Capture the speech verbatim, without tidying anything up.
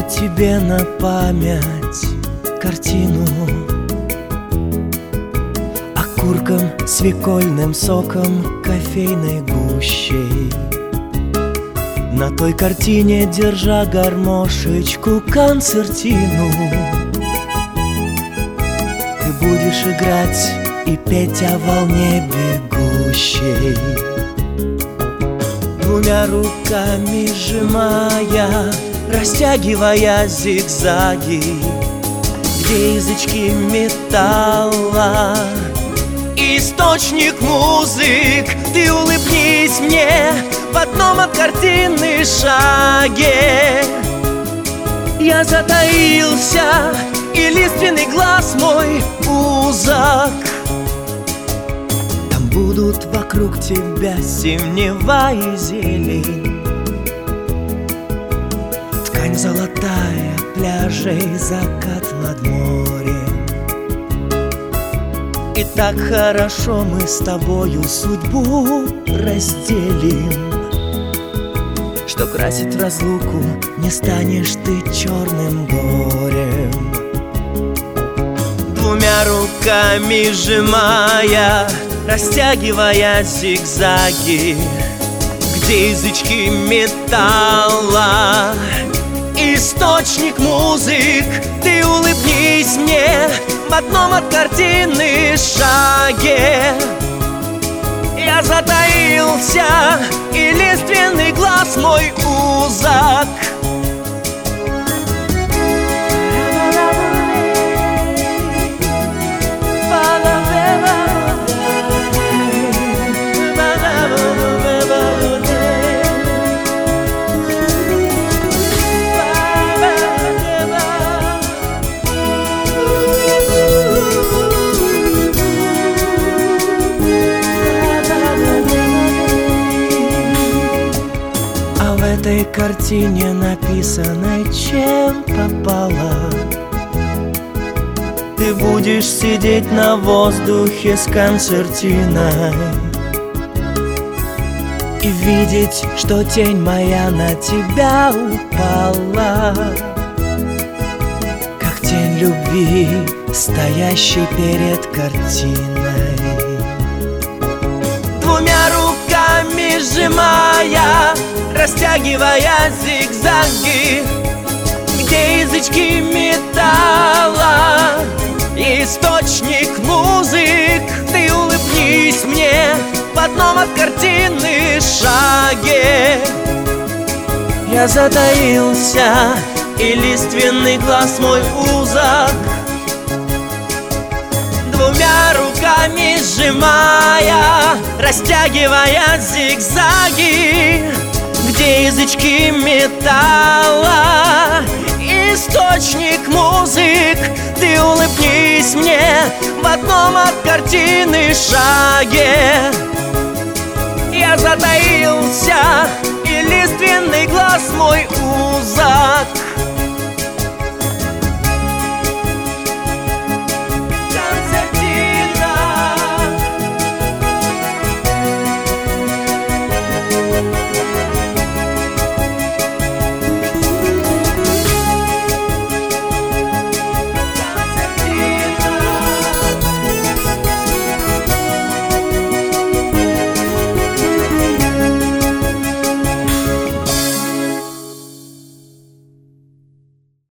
тебе на память картину окурком, свекольным соком, кофейной гущей. На той картине, держа гармошечку, концертину, ты будешь играть и петь о волне бегущей. Двумя руками сжимая, растягивая зигзаги, где язычки металла, источник музык. Ты улыбнись мне в одном от картины шаге. Я затаился, и лиственный глаз мой узок. Там будут вокруг тебя синева и зелень, ткань золотая пляжей, закат над морем. И так хорошо мы с тобою судьбу разделим, что красить разлуку не станешь ты черным горем. Двумя руками сжимая, растягивая зигзаги, где язычки металла, источник музык. Ты улыбнись мне в одном от картины шаге. Я затаился, и лиственный глаз мой узок. В этой картине, написанной чем попало, ты будешь сидеть на воздухе с концертиной и видеть, что тень моя на тебя упала, как тень любви, стоящей перед картиной. Двумя руками сжимая, растягивая зигзаги, где язычки металла, источник музык. Ты улыбнись мне в одном от картины шаге. Я затаился, и лиственный глаз мой узок. Двумя руками сжимая, растягивая зигзаги, где язычки металла, источник музык. Ты улыбнись мне в одном от картины шаге. Я затаился, и лиственный глаз мой узок.